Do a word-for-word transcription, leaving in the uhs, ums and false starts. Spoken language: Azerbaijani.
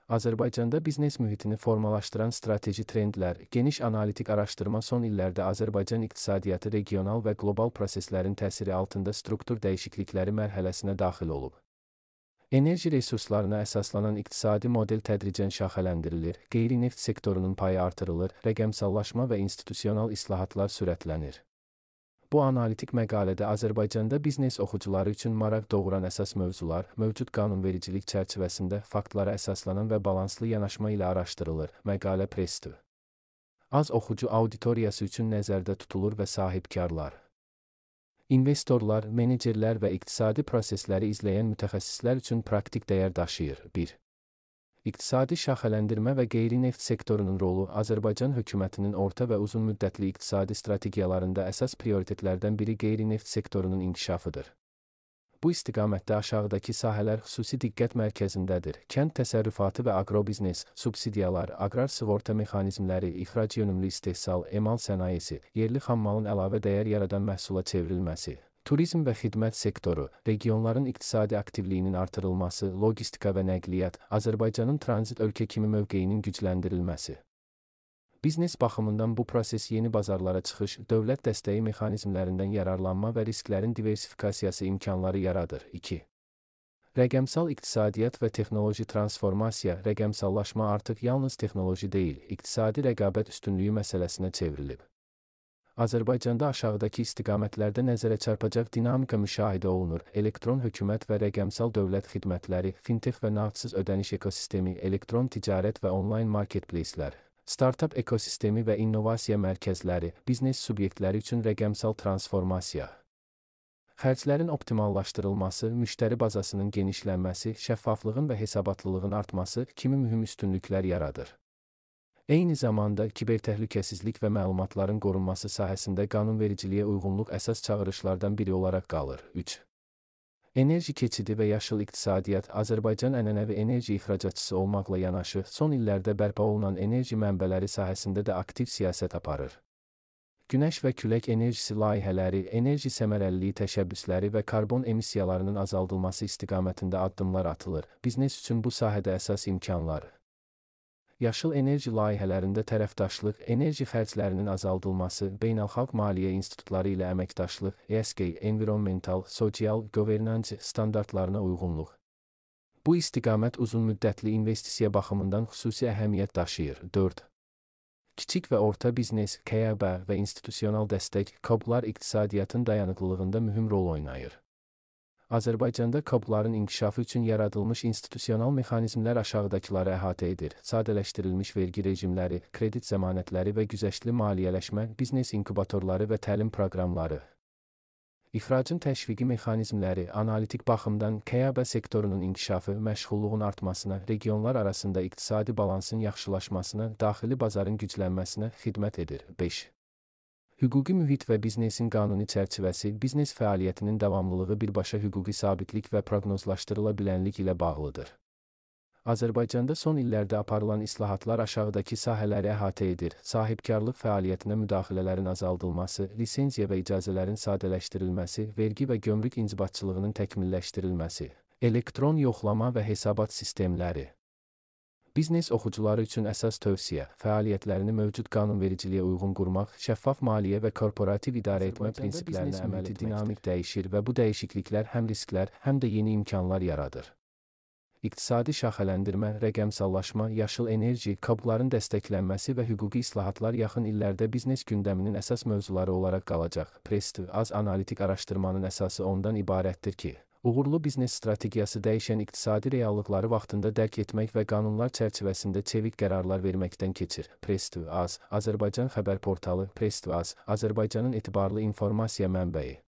Azərbaycanda biznes mühitini formalaşdıran strateji trendlər, geniş analitik araşdırma son illərdə Azərbaycan iqtisadiyyatı regional və qlobal proseslərin təsiri altında struktur dəyişiklikləri mərhələsinə daxil olub. Enerji resurslarına əsaslanan iqtisadi model tədricən şaxələndirilir, qeyri-neft sektorunun payı artırılır, rəqəmsallaşma və institusional islahatlar sürətlənir. Bu analitik məqalədə Azərbaycanda biznes oxucuları üçün maraq doğuran əsas mövzular, mövcud qanunvericilik çərçivəsində faktlara əsaslanan və balanslı yanaşma ilə araşdırılır. Məqalə Press-dir. Az oxucu auditoriyası üçün nəzərdə tutulur və sahibkarlar, investorlar, menecerlər və iqtisadi prosesləri izləyən mütəxəssislər üçün praktik dəyər daşıyır. bir. İqtisadi şaxələndirmə və qeyri-neft sektorunun rolu Azərbaycan hökumətinin orta və uzun müddətli iqtisadi strategiyalarında əsas prioritetlərdən biri qeyri-neft sektorunun inkişafıdır. Bu istiqamətdə aşağıdakı sahələr xüsusi diqqət mərkəzindədir. Kənd təsərrüfatı və agrobiznes, subsidiyalar, aqrar sığorta mexanizmləri, ixrac yönümlü istehsal, emal sənayesi, yerli xammalın əlavə dəyər yaradan məhsula çevrilməsi, turizm və xidmət sektoru, regionların iqtisadi aktivliyinin artırılması, logistika və nəqliyyat, Azərbaycanın tranzit ölkə kimi mövqeyinin gücləndirilməsi. Biznes baxımından bu proses yeni bazarlara çıxış, dövlət dəstəyi mexanizmlərindən yararlanma və risklərin diversifikasiyası imkanları yaradır. iki. Rəqəmsal iqtisadiyyat və texnoloji transformasiya, rəqəmsallaşma artıq yalnız texnoloji deyil, iqtisadi rəqabət üstünlüyü məsələsinə çevrilib. Azərbaycanda aşağıdakı istiqamətlərdə nəzərə çarpacaq dinamika müşahidə olunur. Elektron hökumət və rəqəmsal dövlət xidmətləri, fintech və nağdsız ödəniş ekosistemi, elektron ticarət və onlayn marketplacelər, startup ekosistemi və innovasiya mərkəzləri, biznes subyektləri üçün rəqəmsal transformasiya. Xərclərin optimallaşdırılması, müştəri bazasının genişlənməsi, şəffaflığın və hesabatlılığın artması kimi mühüm üstünlüklər yaradır. Eyni zamanda, kibertəhlükəsizlik və məlumatların qorunması sahəsində qanunvericiliyə uyğunluq əsas çağırışlardan biri olaraq qalır. üç. Enerji keçidi və yaşıl iqtisadiyyat Azərbaycan ənənəvi enerji ixracatçısı olmaqla yanaşı, son illərdə bərpa olunan enerji mənbələri sahəsində də aktiv siyasət aparır. Günəş və külək enerjisi layihələri, enerji səmərəliliyi təşəbbüsləri və karbon emissiyalarının azaldılması istiqamətində addımlar atılır. Biznes üçün bu sahədə əsas imkanlar. Yaşıl enerji layihələrində tərəfdaşlıq, enerji xərclərinin azaldılması, beynəlxalq maliyyə institutları ilə əməkdaşlıq, E S G, environmental, sosial, governance standartlarına uyğunluq. Bu istiqamət uzun müddətli investisiya baxımından xüsusi əhəmiyyət daşıyır. dörd. Kiçik və orta biznes, K B və institusional dəstək, K O B-lar iqtisadiyyatın dayanıqlılığında mühüm rol oynayır. Azərbaycanda K O B-ların inkişafı üçün yaradılmış institusional mexanizmlər aşağıdakıları əhatə edir. Sadələşdirilmiş vergi rejimləri, kredit zəmanətləri və güzəştli maliyyələşmə, biznes inkubatorları və təlim proqramları. İxracın təşviqi mexanizmləri, analitik baxımdan K B sektorunun inkişafı, məşğulluğun artmasına, regionlar arasında iqtisadi balansın yaxşılaşmasına, daxili bazarın güclənməsinə xidmət edir. beş. Hüquqi mühit və biznesin qanuni çərçivəsi, biznes fəaliyyətinin davamlılığı birbaşa hüquqi sabitlik və proqnozlaşdırıla bilənlik ilə bağlıdır. Azərbaycanda son illərdə aparılan islahatlar aşağıdakı sahələri əhatə edir. Sahibkarlıq fəaliyyətinə müdaxilələrin azaldılması, lisenziya və icazələrin sadələşdirilməsi, vergi və gömrük inzibatçılığının təkmilləşdirilməsi, elektron yoxlama və hesabat sistemləri. Biznes oxucuları üçün əsas tövsiyə, fəaliyyətlərini mövcud qanunvericiliyə uyğun qurmaq, şəffaf maliyyə və korporativ idarə etmə prinsiplərinə əməl etməkdir. Dinamik dəyişir və bu dəyişikliklər həm risklər, həm də yeni imkanlar yaradır. İqtisadi şaxələndirmə, rəqəmsallaşma, yaşıl enerji, K O B-ların dəstəklənməsi və hüquqi islahatlar yaxın illərdə biznes gündəminin əsas mövzuları olaraq qalacaq. Press-dir. Az analitik araşdırmanın əsası ondan ibarətdir ki, uğurlu biznes strategiyası dəyişən iqtisadi reallıqları vaxtında dərk etmək və qanunlar çərçivəsində çevik qərarlar verməkdən keçir. Press-dir. Az. Azərbaycan xəbər portalı, Press-dir. Az. Azərbaycanın etibarlı informasiya mənbəyi.